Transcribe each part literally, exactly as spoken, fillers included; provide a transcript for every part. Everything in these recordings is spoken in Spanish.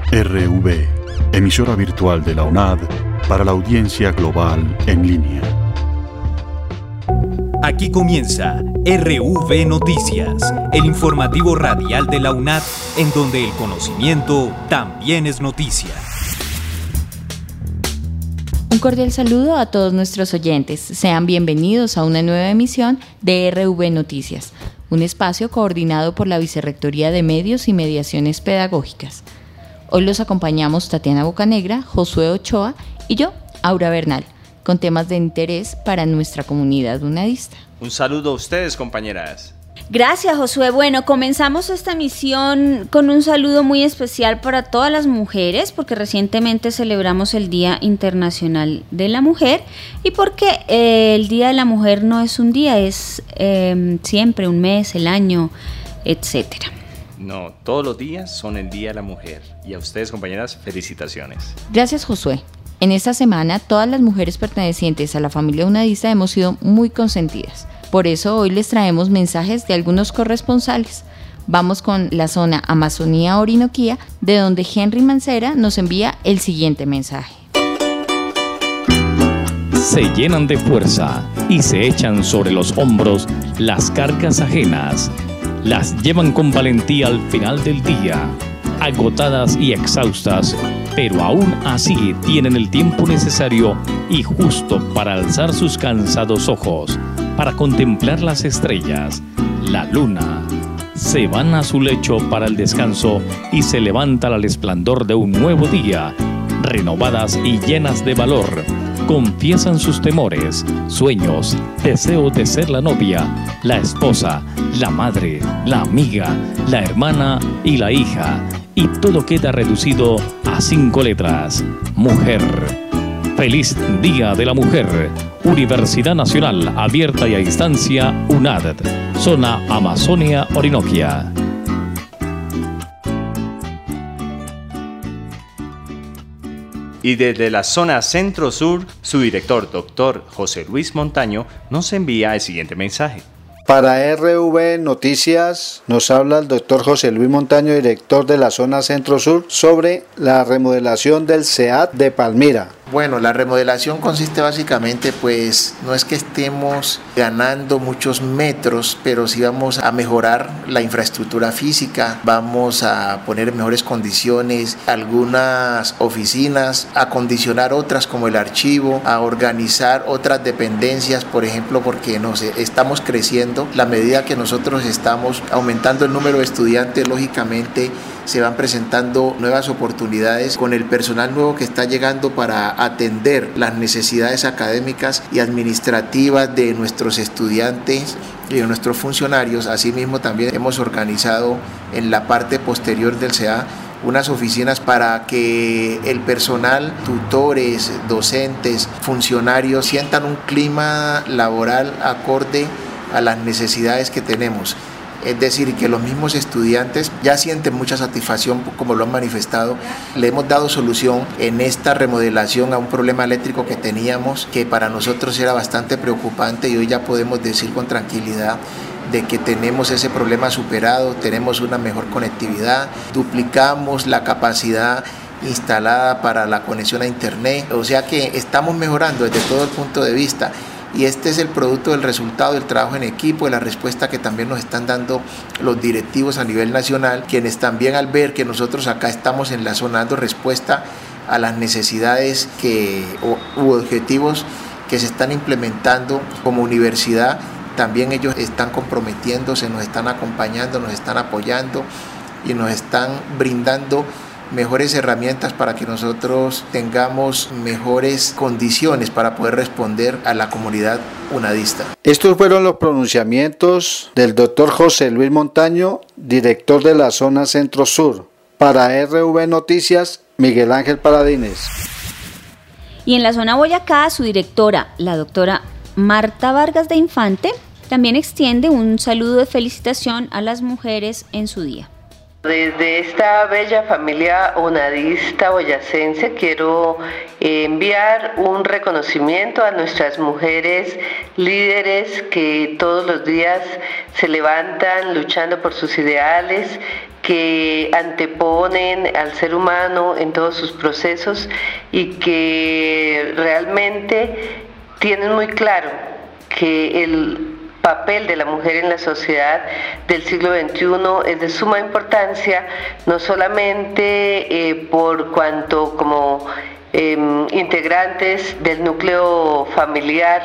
R V, emisora virtual de la UNAD para la audiencia global en línea. Aquí comienza R V Noticias, el informativo radial de la UNAD, en donde el conocimiento también es noticia. Un cordial saludo a todos nuestros oyentes. Sean bienvenidos a una nueva emisión de R V Noticias, un espacio coordinado por la Vicerrectoría de Medios y Mediaciones Pedagógicas. Hoy los acompañamos Tatiana Bocanegra, Josué Ochoa y yo, Aura Bernal, con temas de interés para nuestra comunidad unadista. Un saludo a ustedes, compañeras. Gracias, Josué. Bueno, comenzamos esta emisión con un saludo muy especial para todas las mujeres, porque recientemente celebramos el Día Internacional de la Mujer y porque eh, el Día de la Mujer no es un día, es eh, siempre un mes, el año, etcétera. No, todos los días son el Día de la Mujer. Y a ustedes, compañeras, felicitaciones. Gracias, Josué. En esta semana, todas las mujeres pertenecientes a la familia unadista hemos sido muy consentidas. Por eso hoy les traemos mensajes de algunos corresponsales. Vamos con la zona Amazonía-Orinoquía, de donde Henry Mancera nos envía el siguiente mensaje. Se llenan de fuerza y se echan sobre los hombros las cargas ajenas. Las llevan con valentía al final del día, agotadas y exhaustas, pero aún así tienen el tiempo necesario y justo para alzar sus cansados ojos, para contemplar las estrellas, la luna. Se van a su lecho para el descanso y se levantan al esplendor de un nuevo día, renovadas y llenas de valor. Confiesan sus temores, sueños, deseos de ser la novia, la esposa, la madre, la amiga, la hermana y la hija. Y todo queda reducido a cinco letras: mujer. Feliz Día de la Mujer. Universidad Nacional Abierta y a Distancia, UNAD. Zona Amazonia-Orinoquia. Y desde la zona centro-sur, su director, doctor José Luis Montaño, nos envía el siguiente mensaje. Para R V Noticias nos habla el doctor José Luis Montaño, director de la zona centro-sur, sobre la remodelación del C E A T de Palmira. Bueno, la remodelación consiste básicamente, pues, no es que estemos ganando muchos metros, pero sí vamos a mejorar la infraestructura física, vamos a poner en mejores condiciones algunas oficinas, a acondicionar otras como el archivo, a organizar otras dependencias, por ejemplo, porque nos estamos creciendo. La medida que nosotros estamos aumentando el número de estudiantes, lógicamente se van presentando nuevas oportunidades con el personal nuevo que está llegando para atender las necesidades académicas y administrativas de nuestros estudiantes y de nuestros funcionarios. Asimismo, también hemos organizado en la parte posterior del C E A unas oficinas para que el personal, tutores, docentes, funcionarios sientan un clima laboral acorde a las necesidades que tenemos. Es decir, que los mismos estudiantes ya sienten mucha satisfacción, como lo han manifestado. Le hemos dado solución en esta remodelación a un problema eléctrico que teníamos, que para nosotros era bastante preocupante, y hoy ya podemos decir con tranquilidad de que tenemos ese problema superado, tenemos una mejor conectividad, duplicamos la capacidad instalada para la conexión a internet, o sea que estamos mejorando desde todo el punto de vista. Y este es el producto del resultado del trabajo en equipo, de la respuesta que también nos están dando los directivos a nivel nacional, quienes también, al ver que nosotros acá estamos en la zona dando respuesta a las necesidades que, u, u objetivos que se están implementando como universidad, también ellos están comprometiéndose, nos están acompañando, nos están apoyando y nos están brindando mejores herramientas para que nosotros tengamos mejores condiciones para poder responder a la comunidad unadista. Estos fueron los pronunciamientos del doctor José Luis Montaño, director de la zona Centro-Sur. Para R V Noticias, Miguel Ángel Paladines. Y en la zona Boyacá, su directora, la doctora Marta Vargas de Infante, también extiende un saludo de felicitación a las mujeres en su día. Desde esta bella familia onadista boyacense quiero enviar un reconocimiento a nuestras mujeres líderes que todos los días se levantan luchando por sus ideales, que anteponen al ser humano en todos sus procesos y que realmente tienen muy claro que el papel de la mujer en la sociedad del siglo veintiuno es de suma importancia, no solamente eh, por cuanto como eh, integrantes del núcleo familiar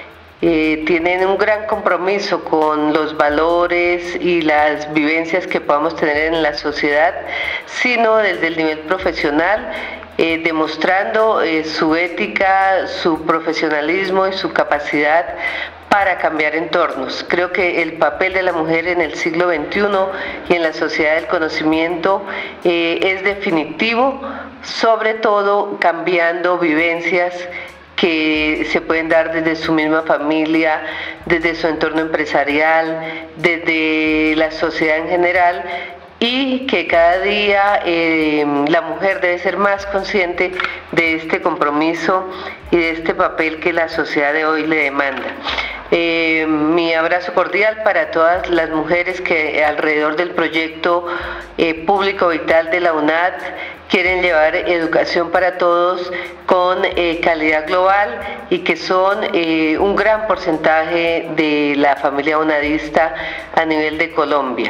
eh, tienen un gran compromiso con los valores y las vivencias que podamos tener en la sociedad, sino desde el nivel profesional, Eh, demostrando eh, su ética, su profesionalismo y su capacidad para cambiar entornos. Creo que el papel de la mujer en el siglo veintiuno y en la sociedad del conocimiento eh, es definitivo, sobre todo cambiando vivencias que se pueden dar desde su misma familia, desde su entorno empresarial, desde la sociedad en general, y que cada día eh, la mujer debe ser más consciente de este compromiso y de este papel que la sociedad de hoy le demanda. Eh, mi abrazo cordial para todas las mujeres que alrededor del proyecto eh, público vital de la UNAD quieren llevar educación para todos con eh, calidad global y que son eh, un gran porcentaje de la familia unadista a nivel de Colombia.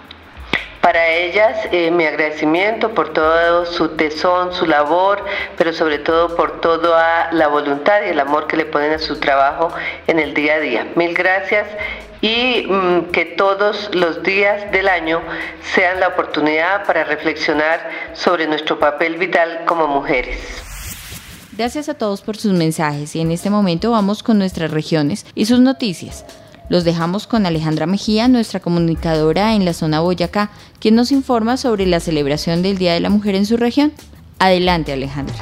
Para ellas, eh, mi agradecimiento por todo su tesón, su labor, pero sobre todo por toda la voluntad y el amor que le ponen a su trabajo en el día a día. Mil gracias y mmm, que todos los días del año sean la oportunidad para reflexionar sobre nuestro papel vital como mujeres. Gracias a todos por sus mensajes y en este momento vamos con nuestras regiones y sus noticias. Los dejamos con Alejandra Mejía, nuestra comunicadora en la zona Boyacá, quien nos informa sobre la celebración del Día de la Mujer en su región. Adelante, Alejandra.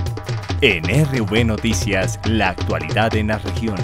En R V Noticias, la actualidad en las regiones.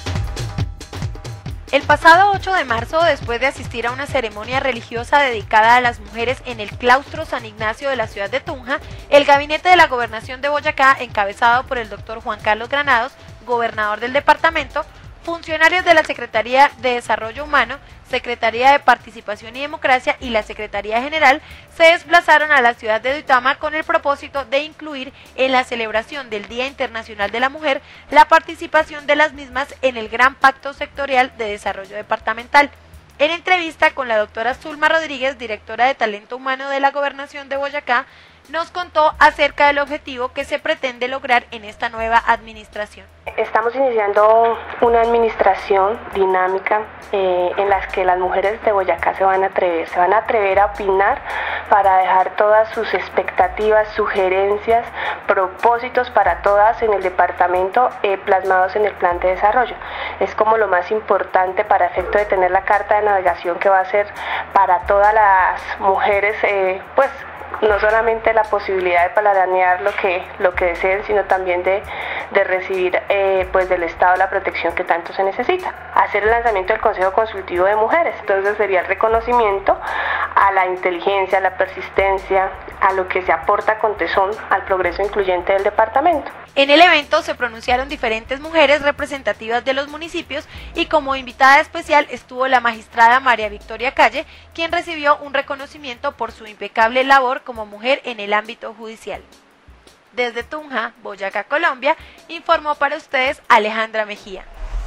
El pasado ocho de marzo, después de asistir a una ceremonia religiosa dedicada a las mujeres en el claustro San Ignacio de la ciudad de Tunja, el gabinete de la gobernación de Boyacá, encabezado por el doctor Juan Carlos Granados, gobernador del departamento, funcionarios de la Secretaría de Desarrollo Humano, Secretaría de Participación y Democracia y la Secretaría General se desplazaron a la ciudad de Duitama con el propósito de incluir en la celebración del Día Internacional de la Mujer la participación de las mismas en el Gran Pacto Sectorial de Desarrollo Departamental. En entrevista con la doctora Zulma Rodríguez, directora de Talento Humano de la Gobernación de Boyacá, nos contó acerca del objetivo que se pretende lograr en esta nueva administración. Estamos iniciando una administración dinámica eh, en la que las mujeres de Boyacá se van a atrever, se van a atrever a opinar para dejar todas sus expectativas, sugerencias, propósitos para todas en el departamento eh, plasmados en el plan de desarrollo. Es como lo más importante para efecto de tener la carta de navegación que va a ser para todas las mujeres, eh, pues no solamente la posibilidad de paladear lo que, lo que deseen, sino también de, de recibir eh, pues del Estado la protección que tanto se necesita. Hacer el lanzamiento del Consejo Consultivo de Mujeres, entonces sería el reconocimiento a la inteligencia, a la persistencia, a lo que se aporta con tesón al progreso incluyente del departamento. En el evento se pronunciaron diferentes mujeres representativas de los municipios y como invitada especial estuvo la magistrada María Victoria Calle, quien recibió un reconocimiento por su impecable labor como mujer en el ámbito judicial. Desde Tunja, Boyacá, Colombia, informó para ustedes Alejandra Mejía.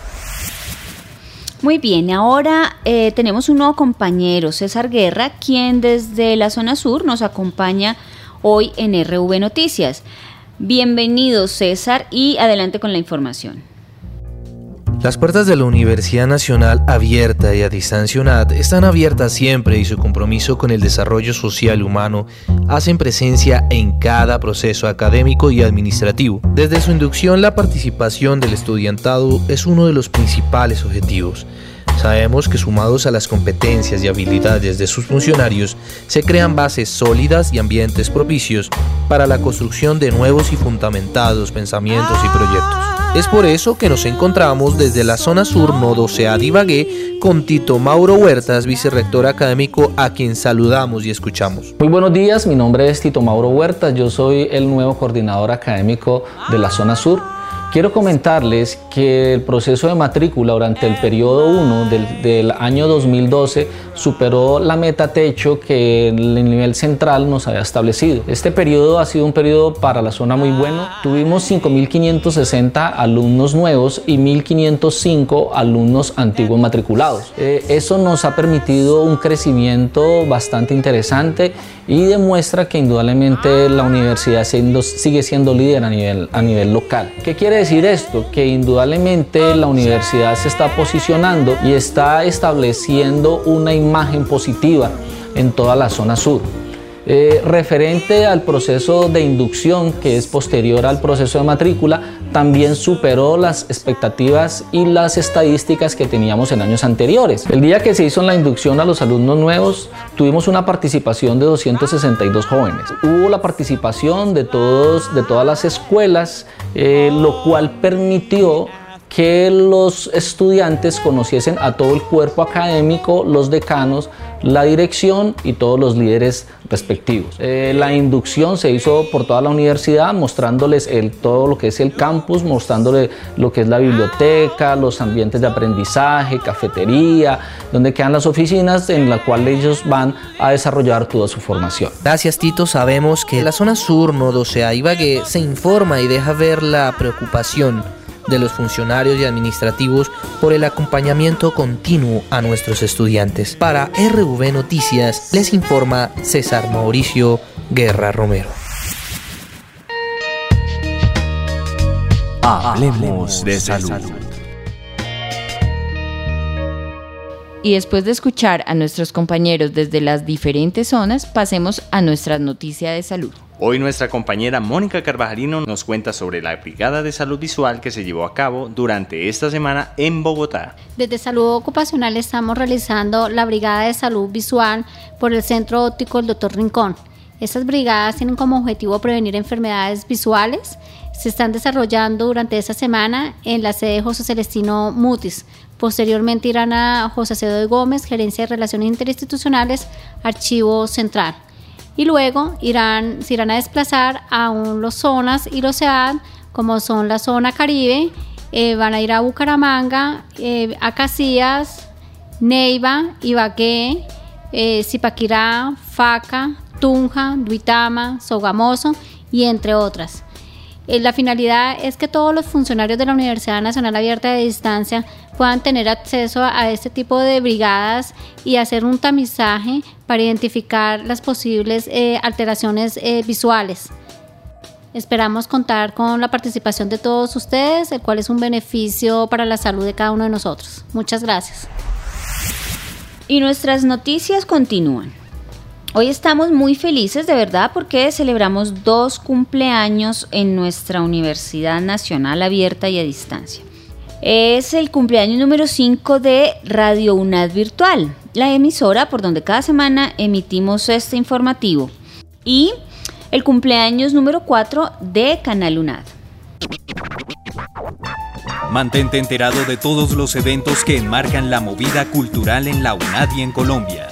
Muy bien, ahora eh, tenemos un nuevo compañero, César Guerra, quien desde la zona sur nos acompaña hoy en R V Noticias. Bienvenido, César, y adelante con la información. Las puertas de la Universidad Nacional Abierta y a Distancia UNAD están abiertas siempre y su compromiso con el desarrollo social y humano hacen presencia en cada proceso académico y administrativo. Desde su inducción, la participación del estudiantado es uno de los principales objetivos. Sabemos que sumados a las competencias y habilidades de sus funcionarios, se crean bases sólidas y ambientes propicios para la construcción de nuevos y fundamentados pensamientos y proyectos. Es por eso que nos encontramos desde la zona sur, Nodo Sea de Ibagué, con Tito Mauro Huertas, vicerrector académico, a quien saludamos y escuchamos. Muy buenos días, mi nombre es Tito Mauro Huertas, yo soy el nuevo coordinador académico de la zona sur. Quiero comentarles que el proceso de matrícula durante el periodo uno del, del año dos mil doce superó la meta techo que el nivel central nos había establecido. Este periodo ha sido un periodo para la zona muy bueno. Tuvimos cinco mil quinientos sesenta alumnos nuevos y mil quinientos cinco alumnos antiguos matriculados. Eh, eso nos ha permitido un crecimiento bastante interesante y demuestra que indudablemente la universidad siendo, sigue siendo líder a nivel, a nivel local. ¿Qué quiere decir esto? Que indudablemente la universidad se está posicionando y está estableciendo una imagen positiva en toda la zona sur. Eh, referente al proceso de inducción, que es posterior al proceso de matrícula, también superó las expectativas y las estadísticas que teníamos en años anteriores. El día que se hizo la inducción a los alumnos nuevos, tuvimos una participación de doscientos sesenta y dos jóvenes. Hubo la participación de, todos, de todas las escuelas, eh, lo cual permitió que los estudiantes conociesen a todo el cuerpo académico, los decanos, la dirección y todos los líderes respectivos. Eh, la inducción se hizo por toda la universidad, mostrándoles el, todo lo que es el campus, mostrándoles lo que es la biblioteca, los ambientes de aprendizaje, cafetería, donde quedan las oficinas en las cuales ellos van a desarrollar toda su formación. Gracias, Tito. Sabemos que la zona sur, Nodo Sea Ibagué, se informa y deja ver la preocupación de los funcionarios y administrativos por el acompañamiento continuo a nuestros estudiantes. Para R V Noticias les informa César Mauricio Guerra Romero. Hablemos de salud. Y después de escuchar a nuestros compañeros desde las diferentes zonas, pasemos a nuestra noticia de salud. Hoy nuestra compañera Mónica Carvajalino nos cuenta sobre la Brigada de Salud Visual que se llevó a cabo durante esta semana en Bogotá. Desde Salud Ocupacional estamos realizando la Brigada de Salud Visual por el Centro Óptico El Doctor Rincón. Estas brigadas tienen como objetivo prevenir enfermedades visuales. Se están desarrollando durante esta semana en la sede José Celestino Mutis. Posteriormente irán a José Acevedo de Gómez, Gerencia de Relaciones Interinstitucionales, Archivo Central. Y luego irán, se irán a desplazar a un, los zonas y los C E A D, como son la zona Caribe, eh, van a ir a Bucaramanga, eh, a Casillas, Neiva, Ibagué, eh, Zipaquirá, Faca, Tunja, Duitama, Sogamoso y entre otras. Eh, la finalidad es que todos los funcionarios de la Universidad Nacional Abierta de Distancia puedan tener acceso a este tipo de brigadas y hacer un tamizaje para identificar las posibles eh, alteraciones eh, visuales. Esperamos contar con la participación de todos ustedes, el cual es un beneficio para la salud de cada uno de nosotros. Muchas gracias. Y nuestras noticias continúan. Hoy estamos muy felices, de verdad, porque celebramos dos cumpleaños en nuestra Universidad Nacional Abierta y a Distancia. Es el cumpleaños número cinco de Radio UNAD Virtual, la emisora por donde cada semana emitimos este informativo. Y el cumpleaños número cuatro de Canal UNAD. Mantente enterado de todos los eventos que enmarcan la movida cultural en la UNAD y en Colombia.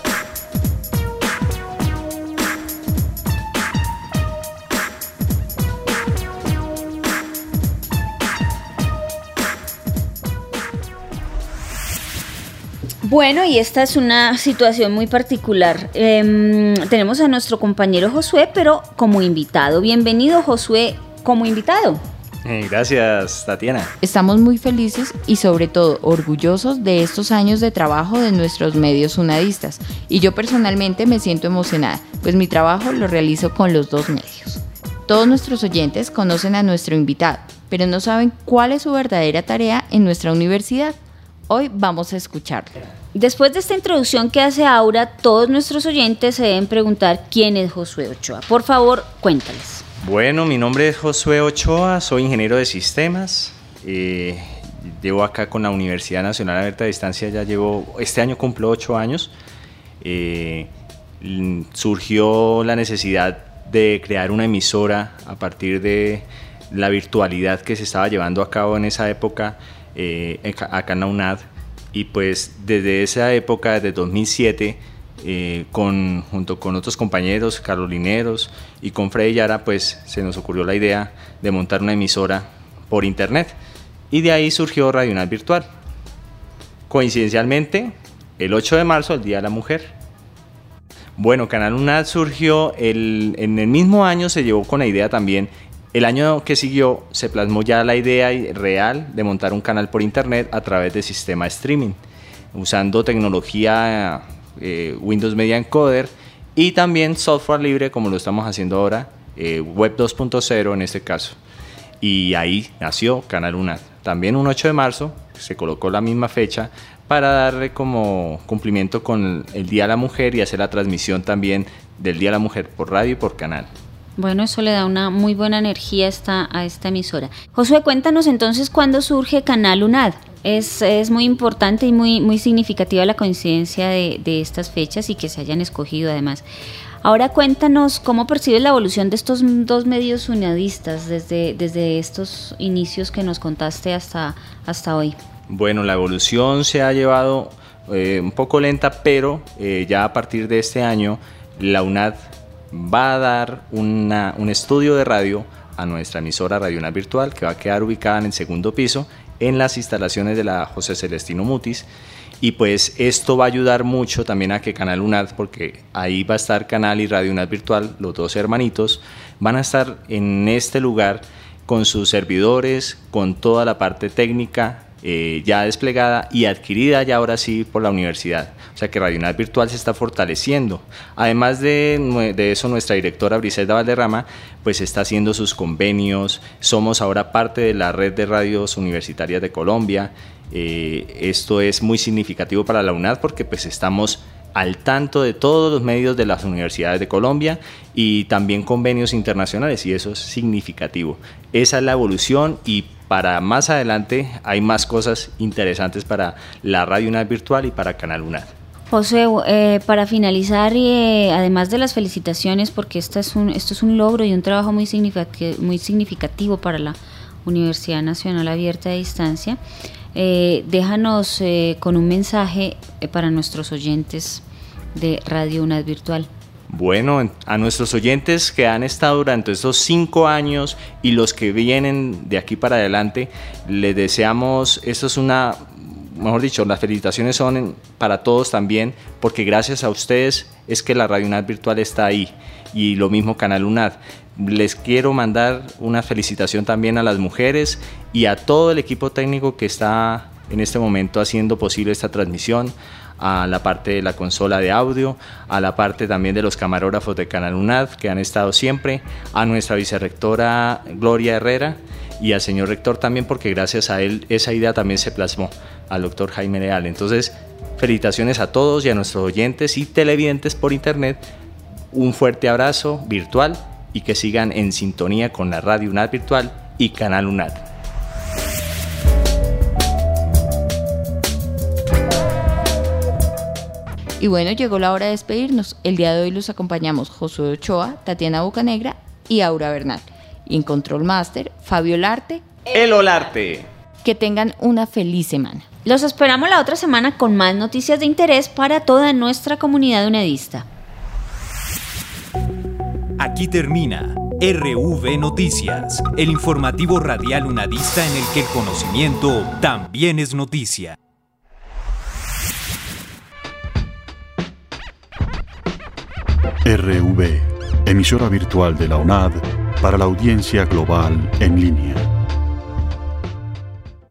Bueno, y esta es una situación muy particular. Eh, tenemos a nuestro compañero Josué, pero como invitado. Bienvenido, Josué, como invitado. Eh, gracias, Tatiana. Estamos muy felices y sobre todo orgullosos de estos años de trabajo de nuestros medios unadistas. Y yo personalmente me siento emocionada, pues mi trabajo lo realizo con los dos medios. Todos nuestros oyentes conocen a nuestro invitado, pero no saben cuál es su verdadera tarea en nuestra universidad. Hoy vamos a escucharlo. Después de esta introducción que hace Aura, todos nuestros oyentes se deben preguntar quién es Josué Ochoa. Por favor, cuéntales. Bueno, mi nombre es Josué Ochoa, soy ingeniero de sistemas. Eh, llevo acá con la Universidad Nacional Abierta de Distancia, ya llevo, este año cumplo ocho años. Eh, surgió la necesidad de crear una emisora a partir de, la virtualidad que se estaba llevando a cabo en esa época eh, acá en la UNAD, y pues desde esa época, desde dos mil siete, eh, con, junto con otros compañeros carolineros y con Freddy Yara, pues se nos ocurrió la idea de montar una emisora por internet, y de ahí surgió Radio UNAD Virtual. Coincidencialmente, el ocho de marzo, el Día de la Mujer. Bueno, Canal UNAD surgió el, en el mismo año, se llevó con la idea también. El año que siguió se plasmó ya la idea real de montar un canal por internet a través del sistema streaming, usando tecnología eh, Windows Media Encoder y también software libre, como lo estamos haciendo ahora, eh, Web dos punto cero en este caso. Y ahí nació Canal UNAD. También un ocho de marzo se colocó la misma fecha para darle como cumplimiento con el Día de la Mujer y hacer la transmisión también del Día de la Mujer por radio y por canal. Bueno, eso le da una muy buena energía a esta, a esta emisora. Josué, cuéntanos entonces cuándo surge Canal UNAD. Es, es muy importante y muy, muy significativa la coincidencia de, de estas fechas y que se hayan escogido además. Ahora cuéntanos cómo percibes la evolución de estos dos medios unadistas desde, desde estos inicios que nos contaste hasta, hasta hoy. Bueno, la evolución se ha llevado eh, un poco lenta, pero eh, ya a partir de este año la UNAD va a dar una, un estudio de radio a nuestra emisora Radio UNAD Virtual, que va a quedar ubicada en el segundo piso en las instalaciones de la José Celestino Mutis. Y pues esto va a ayudar mucho también a que Canal UNAD, porque ahí va a estar Canal y Radio UNAD Virtual, los dos hermanitos, van a estar en este lugar con sus servidores, con toda la parte técnica eh, ya desplegada y adquirida ya ahora sí por la universidad. O sea que Radio UNAD Virtual se está fortaleciendo. Además de, de eso, nuestra directora Briselda Valderrama pues está haciendo sus convenios. Somos ahora parte de la red de radios universitarias de Colombia. Eh, esto es muy significativo para la UNAD porque pues estamos al tanto de todos los medios de las universidades de Colombia y también convenios internacionales, y eso es significativo. Esa es la evolución, y para más adelante hay más cosas interesantes para la Radio UNAD Virtual y para Canal UNAD. José, eh, para finalizar, eh, además de las felicitaciones, porque esto es un, esto es un logro y un trabajo muy significativo, muy significativo para la Universidad Nacional Abierta de Distancia, Eh, déjanos eh, con un mensaje eh, para nuestros oyentes de Radio UNAD Virtual. Bueno, a nuestros oyentes que han estado durante estos cinco años y los que vienen de aquí para adelante, les deseamos, esto es una, mejor dicho, las felicitaciones son para todos también, porque gracias a ustedes es que la Radio UNAD Virtual está ahí, y lo mismo Canal UNAD. Les quiero mandar una felicitación también a las mujeres y a todo el equipo técnico que está en este momento haciendo posible esta transmisión, a la parte de la consola de audio, a la parte también de los camarógrafos de Canal UNAD que han estado siempre, a nuestra vicerrectora Gloria Herrera y al señor rector también, porque gracias a él esa idea también se plasmó, al doctor Jaime Leal. Entonces, felicitaciones a todos y a nuestros oyentes y televidentes por internet. Un fuerte abrazo virtual y que sigan en sintonía con la Radio UNAD Virtual y Canal UNAD. Y bueno, llegó la hora de despedirnos. El día de hoy los acompañamos Josué Ochoa, Tatiana Bocanegra y Aura Bernal. Y en Control Master, Fabio Olarte. El Olarte. Que tengan una feliz semana. Los esperamos la otra semana con más noticias de interés para toda nuestra comunidad unedista. Aquí termina R V Noticias, el informativo radial unadista en el que el conocimiento también es noticia. R V, emisora virtual de la UNAD para la audiencia global en línea.